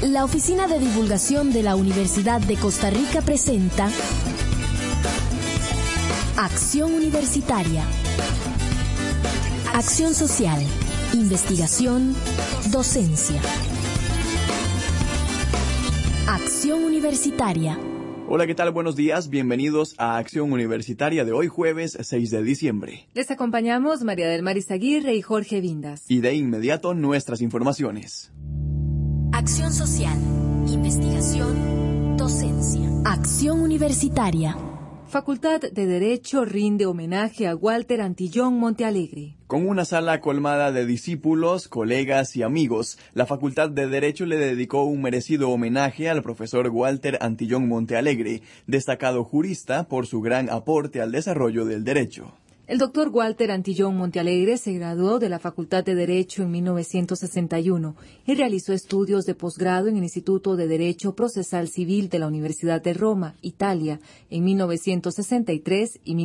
La Oficina de Divulgación de la Universidad de Costa Rica presenta Acción Universitaria. Acción social, investigación, docencia. Acción Universitaria. Hola, ¿qué tal? Buenos días. Bienvenidos a Acción Universitaria de hoy, jueves 6 de diciembre. Les acompañamos María del Mar Izaguirre y Jorge Vindas. Y de inmediato nuestras informaciones. Acción social, investigación, docencia. Acción Universitaria. Facultad de Derecho rinde homenaje a Walter Antillón Montealegre. Con una sala colmada de discípulos, colegas y amigos, la Facultad de Derecho le dedicó un merecido homenaje al profesor Walter Antillón Montealegre, destacado jurista por su gran aporte al desarrollo del derecho. El doctor Walter Antillón Montealegre se graduó de la Facultad de Derecho en 1961 y realizó estudios de posgrado en el Instituto de Derecho Procesal Civil de la Universidad de Roma, Italia, en 1963 y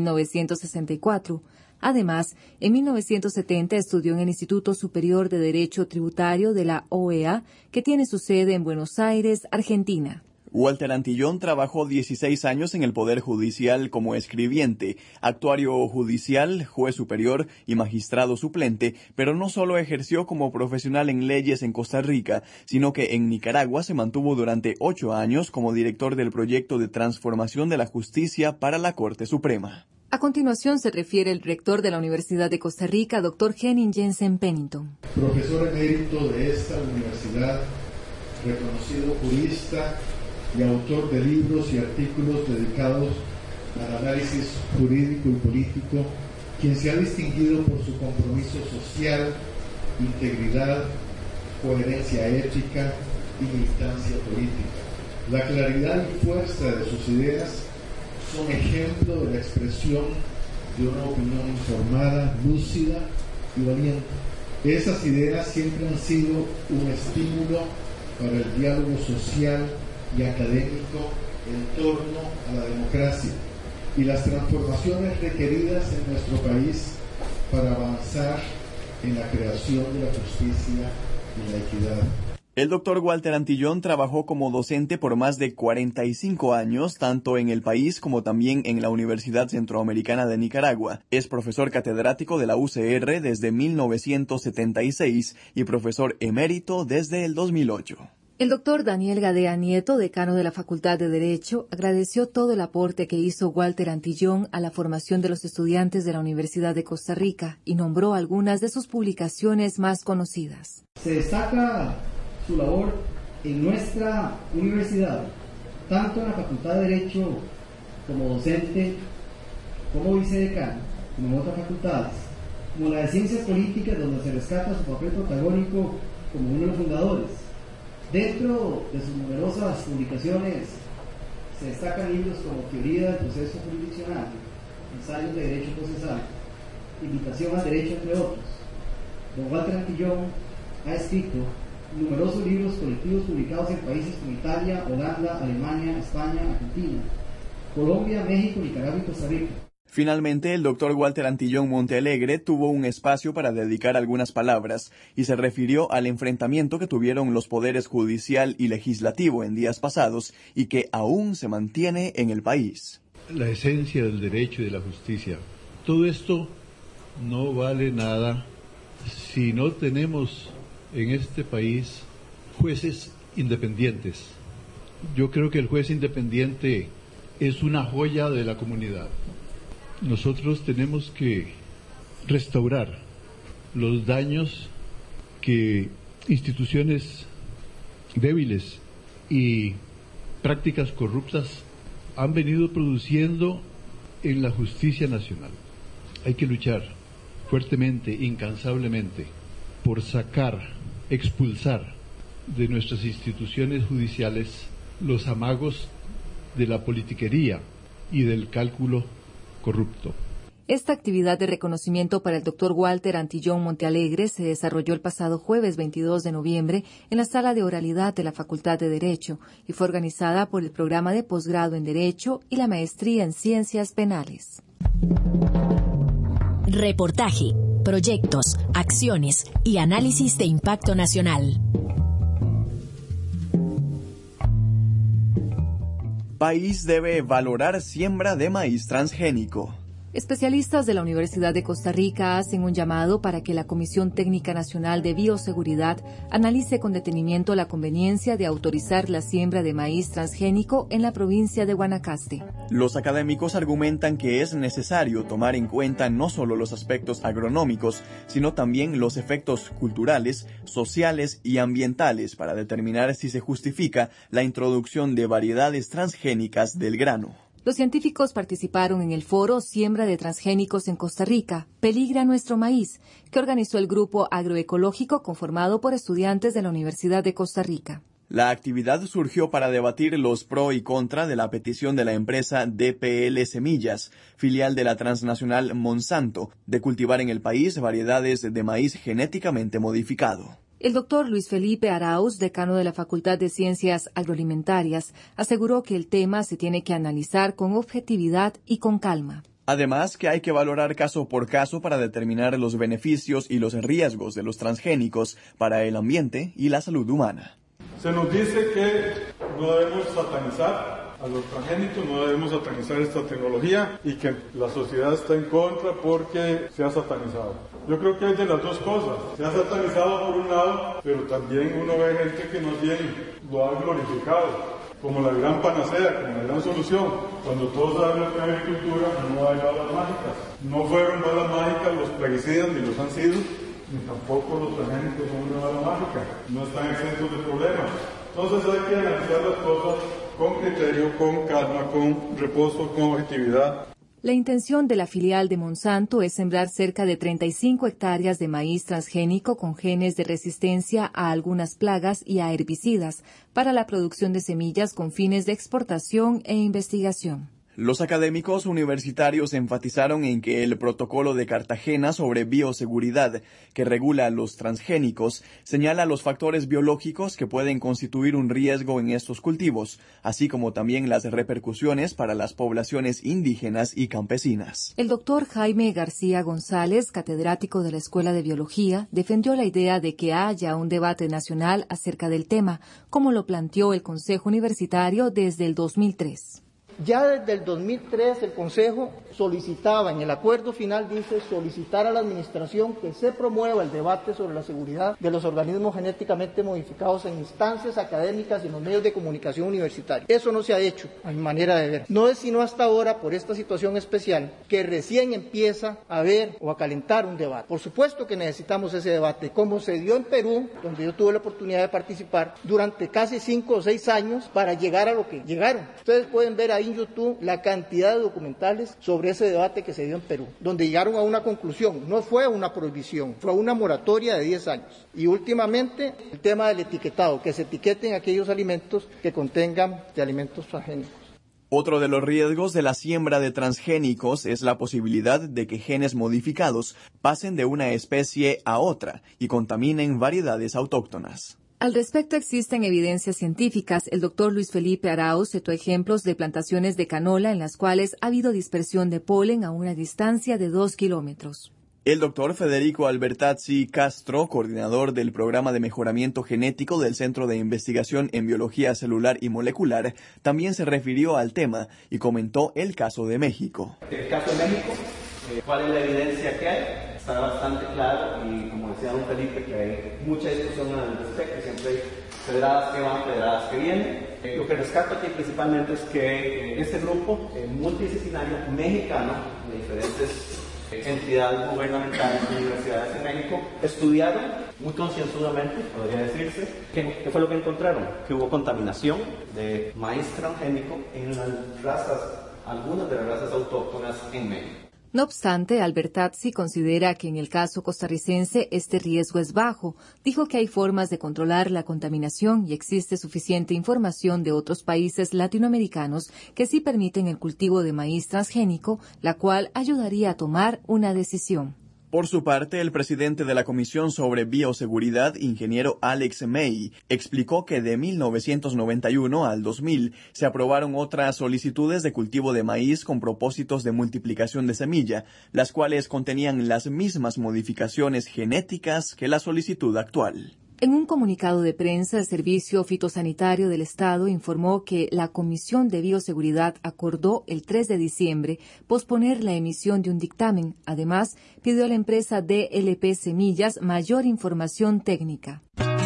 1964. Además, en 1970 estudió en el Instituto Superior de Derecho Tributario de la OEA, que tiene su sede en Buenos Aires, Argentina. Walter Antillón trabajó 16 años en el Poder Judicial como escribiente, actuario judicial, juez superior y magistrado suplente, pero no solo ejerció como profesional en leyes en Costa Rica, sino que en Nicaragua se mantuvo durante 8 años como director del proyecto de transformación de la justicia para la Corte Suprema. A continuación se refiere el rector de la Universidad de Costa Rica, Dr. Henning Jensen Pennington. Profesor emérito de esta universidad, reconocido jurista y autor de libros y artículos dedicados al análisis jurídico y político, quien se ha distinguido por su compromiso social, integridad, coherencia ética y militancia política. La claridad y fuerza de sus ideas son ejemplo de la expresión de una opinión informada, lúcida y valiente. Esas ideas siempre han sido un estímulo para el diálogo social y académico en torno a la democracia y las transformaciones requeridas en nuestro país para avanzar en la creación de la justicia y la equidad. El doctor Walter Antillón trabajó como docente por más de 45 años, tanto en el país como también en la Universidad Centroamericana de Nicaragua. Es profesor catedrático de la UCR desde 1976 y profesor emérito desde el 2008. El doctor Daniel Gadea Nieto, decano de la Facultad de Derecho, agradeció todo el aporte que hizo Walter Antillón a la formación de los estudiantes de la Universidad de Costa Rica y nombró algunas de sus publicaciones más conocidas. Se destaca su labor en nuestra universidad, tanto en la Facultad de Derecho como docente, como vicedecano, como en otras facultades, como la de Ciencias Políticas, donde se rescata su papel protagónico como uno de los fundadores. Dentro de sus numerosas publicaciones se destacan libros como Teoría del Proceso Jurisdiccional, Ensayos de Derecho Procesal, Invitación al Derecho, entre otros. Don Walter Antillón ha escrito numerosos libros colectivos publicados en países como Italia, Holanda, Alemania, España, Argentina, Colombia, México, Nicaragua y Costa Rica. Finalmente, el doctor Walter Antillón Montealegre tuvo un espacio para dedicar algunas palabras y se refirió al enfrentamiento que tuvieron los poderes judicial y legislativo en días pasados y que aún se mantiene en el país. La esencia del derecho y de la justicia. Todo esto no vale nada si no tenemos en este país jueces independientes. Yo creo que el juez independiente es una joya de la comunidad. Nosotros tenemos que restaurar los daños que instituciones débiles y prácticas corruptas han venido produciendo en la justicia nacional. Hay que luchar fuertemente, incansablemente, por expulsar de nuestras instituciones judiciales los amagos de la politiquería y del cálculo corrupto. Esta actividad de reconocimiento para el doctor Walter Antillón Montealegre se desarrolló el pasado jueves 22 de noviembre en la sala de oralidad de la Facultad de Derecho y fue organizada por el programa de posgrado en Derecho y la maestría en Ciencias Penales. Reportaje, proyectos, acciones y análisis de impacto nacional. País debe valorar siembra de maíz transgénico. Especialistas de la Universidad de Costa Rica hacen un llamado para que la Comisión Técnica Nacional de Bioseguridad analice con detenimiento la conveniencia de autorizar la siembra de maíz transgénico en la provincia de Guanacaste. Los académicos argumentan que es necesario tomar en cuenta no solo los aspectos agronómicos, sino también los efectos culturales, sociales y ambientales para determinar si se justifica la introducción de variedades transgénicas del grano. Los científicos participaron en el foro Siembra de Transgénicos en Costa Rica, Peligra Nuestro Maíz, que organizó el grupo agroecológico conformado por estudiantes de la Universidad de Costa Rica. La actividad surgió para debatir los pro y contra de la petición de la empresa DPL Semillas, filial de la transnacional Monsanto, de cultivar en el país variedades de maíz genéticamente modificado. El doctor Luis Felipe Arauz, decano de la Facultad de Ciencias Agroalimentarias, aseguró que el tema se tiene que analizar con objetividad y con calma. Además, que hay que valorar caso por caso para determinar los beneficios y los riesgos de los transgénicos para el ambiente y la salud humana. Se nos dice que no debemos satanizar a los transgénicos, no debemos satanizar esta tecnología y que la sociedad está en contra porque se ha satanizado. Yo creo que es de las dos cosas. Se ha satanizado por un lado, pero también uno ve gente que más bien lo ha glorificado como la gran panacea, como la gran solución. Cuando todos hablan de agricultura, no hay balas mágicas. No fueron balas mágicas los plaguicidas, ni los han sido, ni tampoco los transgénicos son una bala mágica. No están exentos de problemas. Entonces hay que analizar las cosas con criterio, con calma, con reposo, con objetividad. La intención de la filial de Monsanto es sembrar cerca de 35 hectáreas de maíz transgénico con genes de resistencia a algunas plagas y a herbicidas para la producción de semillas con fines de exportación e investigación. Los académicos universitarios enfatizaron en que el protocolo de Cartagena sobre bioseguridad, que regula los transgénicos, señala los factores biológicos que pueden constituir un riesgo en estos cultivos, así como también las repercusiones para las poblaciones indígenas y campesinas. El doctor Jaime García González, catedrático de la Escuela de Biología, defendió la idea de que haya un debate nacional acerca del tema, como lo planteó el Consejo Universitario desde el 2003. Ya desde el 2003 el Consejo solicitaba, en el acuerdo final dice, solicitar a la Administración que se promueva el debate sobre la seguridad de los organismos genéticamente modificados en instancias académicas y en los medios de comunicación universitarios. Eso no se ha hecho, a mi manera de ver. No es sino hasta ahora, por esta situación especial, que recién empieza a haber o a calentar un debate. Por supuesto que necesitamos ese debate, como se dio en Perú, donde yo tuve la oportunidad de participar durante casi 5 o 6 años para llegar a lo que llegaron. Ustedes pueden ver ahí en YouTube la cantidad de documentales sobre ese debate que se dio en Perú, donde llegaron a una conclusión. No fue una prohibición, fue una moratoria de 10 años. Y últimamente el tema del etiquetado, que se etiqueten aquellos alimentos que contengan de alimentos transgénicos. Otro de los riesgos de la siembra de transgénicos es la posibilidad de que genes modificados pasen de una especie a otra y contaminen variedades autóctonas. Al respecto existen evidencias científicas. El doctor Luis Felipe Arauz citó ejemplos de plantaciones de canola en las cuales ha habido dispersión de polen a una distancia de 2 kilómetros. El doctor Federico Albertazzi Castro, coordinador del Programa de Mejoramiento Genético del Centro de Investigación en Biología Celular y Molecular, también se refirió al tema y comentó el caso de México. El caso de México, ¿cuál es la evidencia que hay? Está bastante claro y, como decía don Felipe, que hay mucha discusión al respecto, siempre hay pedradas que van, pedradas que vienen. Lo que rescato aquí principalmente es que este grupo multidisciplinario mexicano de diferentes entidades gubernamentales y universidades en México estudiaron muy concienzudamente, podría decirse, ¿qué fue lo que encontraron? Que hubo contaminación de maíz transgénico en las razas, algunas de las razas autóctonas en México. No obstante, Albertazzi considera que en el caso costarricense este riesgo es bajo. Dijo que hay formas de controlar la contaminación y existe suficiente información de otros países latinoamericanos que sí permiten el cultivo de maíz transgénico, la cual ayudaría a tomar una decisión. Por su parte, el presidente de la Comisión sobre Bioseguridad, ingeniero Alex May, explicó que de 1991 al 2000 se aprobaron otras solicitudes de cultivo de maíz con propósitos de multiplicación de semilla, las cuales contenían las mismas modificaciones genéticas que la solicitud actual. En un comunicado de prensa, el Servicio Fitosanitario del Estado informó que la Comisión de Bioseguridad acordó el 3 de diciembre posponer la emisión de un dictamen. Además, pidió a la empresa DLP Semillas mayor información técnica.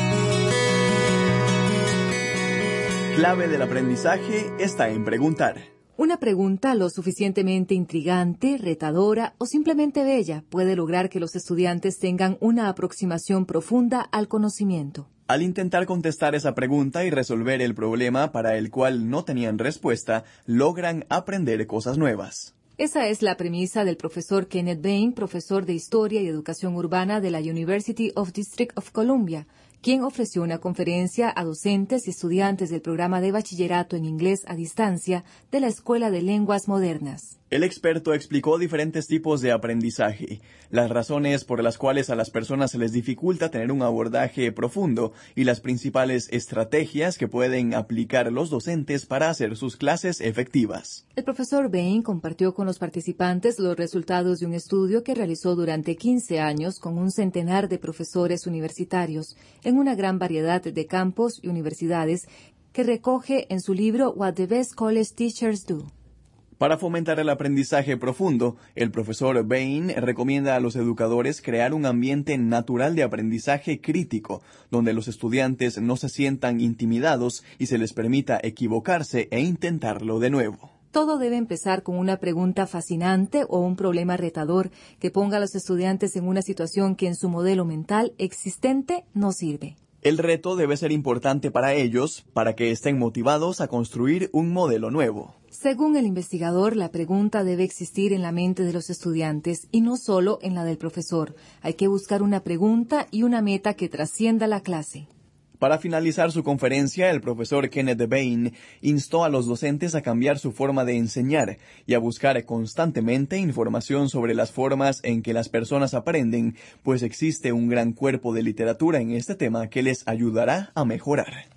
Clave del aprendizaje está en preguntar. Una pregunta lo suficientemente intrigante, retadora o simplemente bella puede lograr que los estudiantes tengan una aproximación profunda al conocimiento. Al intentar contestar esa pregunta y resolver el problema para el cual no tenían respuesta, logran aprender cosas nuevas. Esa es la premisa del profesor Kenneth Bain, profesor de Historia y Educación Urbana de la University of District of Columbia, quien ofreció una conferencia a docentes y estudiantes del programa de bachillerato en inglés a distancia de la Escuela de Lenguas Modernas. El experto explicó diferentes tipos de aprendizaje, las razones por las cuales a las personas se les dificulta tener un abordaje profundo y las principales estrategias que pueden aplicar los docentes para hacer sus clases efectivas. El profesor Bain compartió con los participantes los resultados de un estudio que realizó durante 15 años con un centenar de profesores universitarios en una gran variedad de campos y universidades que recoge en su libro What the Best College Teachers Do. Para fomentar el aprendizaje profundo, el profesor Bain recomienda a los educadores crear un ambiente natural de aprendizaje crítico, donde los estudiantes no se sientan intimidados y se les permita equivocarse e intentarlo de nuevo. Todo debe empezar con una pregunta fascinante o un problema retador que ponga a los estudiantes en una situación que en su modelo mental existente no sirve. El reto debe ser importante para ellos, para que estén motivados a construir un modelo nuevo. Según el investigador, la pregunta debe existir en la mente de los estudiantes y no solo en la del profesor. Hay que buscar una pregunta y una meta que trascienda la clase. Para finalizar su conferencia, el profesor Kenneth Bain instó a los docentes a cambiar su forma de enseñar y a buscar constantemente información sobre las formas en que las personas aprenden, pues existe un gran cuerpo de literatura en este tema que les ayudará a mejorar.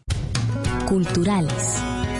Culturales.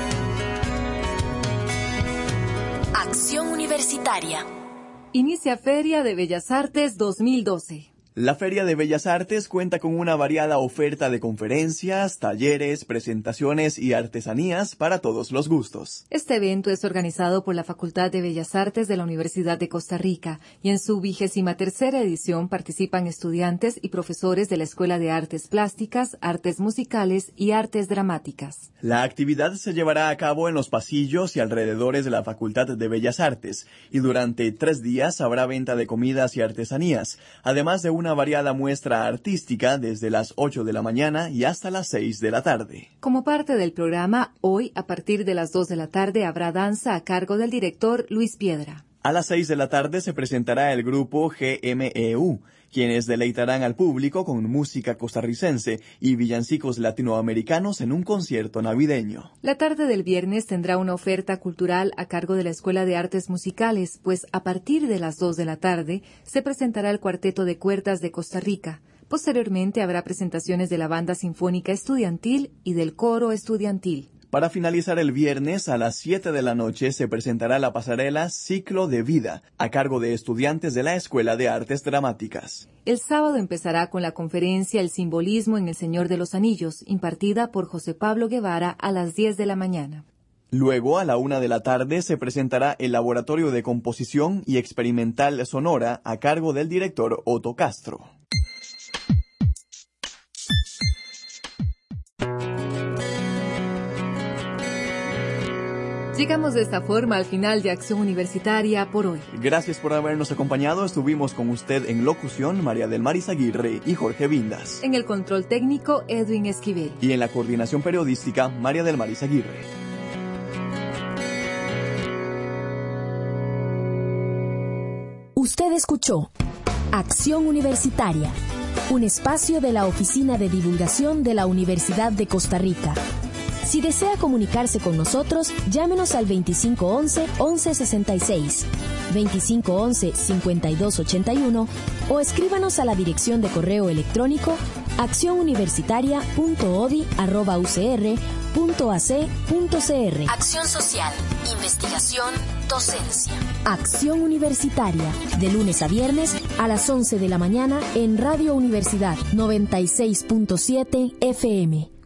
Acción Universitaria. Inicia Feria de Bellas Artes 2012. La Feria de Bellas Artes cuenta con una variada oferta de conferencias, talleres, presentaciones y artesanías para todos los gustos. Este evento es organizado por la Facultad de Bellas Artes de la Universidad de Costa Rica y en su 23ª edición participan estudiantes y profesores de la Escuela de Artes Plásticas, Artes Musicales y Artes Dramáticas. La actividad se llevará a cabo en los pasillos y alrededores de la Facultad de Bellas Artes y durante 3 días habrá venta de comidas y artesanías, además de una variada muestra artística desde las 8 de la mañana y hasta las 6 de la tarde. Como parte del programa, hoy a partir de las 2 de la tarde habrá danza a cargo del director Luis Piedra. A las 6 de la tarde se presentará el grupo GMEU, quienes deleitarán al público con música costarricense y villancicos latinoamericanos en un concierto navideño. La tarde del viernes tendrá una oferta cultural a cargo de la Escuela de Artes Musicales, pues a partir de las 2 de la tarde se presentará el Cuarteto de Cuerdas de Costa Rica. Posteriormente habrá presentaciones de la Banda Sinfónica Estudiantil y del Coro Estudiantil. Para finalizar el viernes, a las 7 de la noche, se presentará la pasarela Ciclo de Vida, a cargo de estudiantes de la Escuela de Artes Dramáticas. El sábado empezará con la conferencia El simbolismo en El Señor de los Anillos, impartida por José Pablo Guevara a las 10 de la mañana. Luego, a la 1 de la tarde, se presentará el Laboratorio de Composición y Experimental Sonora, a cargo del director Otto Castro. Llegamos de esta forma al final de Acción Universitaria por hoy. Gracias por habernos acompañado. Estuvimos con usted en locución María del Mar Izaguirre y Jorge Vindas. En el control técnico Edwin Esquivel. Y en la coordinación periodística María del Mar Izaguirre. Usted escuchó Acción Universitaria, un espacio de la Oficina de Divulgación de la Universidad de Costa Rica. Si desea comunicarse con nosotros, llámenos al 2511-1166, 2511-5281 o escríbanos a la dirección de correo electrónico accionuniversitaria.odi@ucr.edu.cr. Acción social, investigación, docencia. Acción Universitaria, de lunes a viernes a las 11 de la mañana en Radio Universidad 96.7 FM.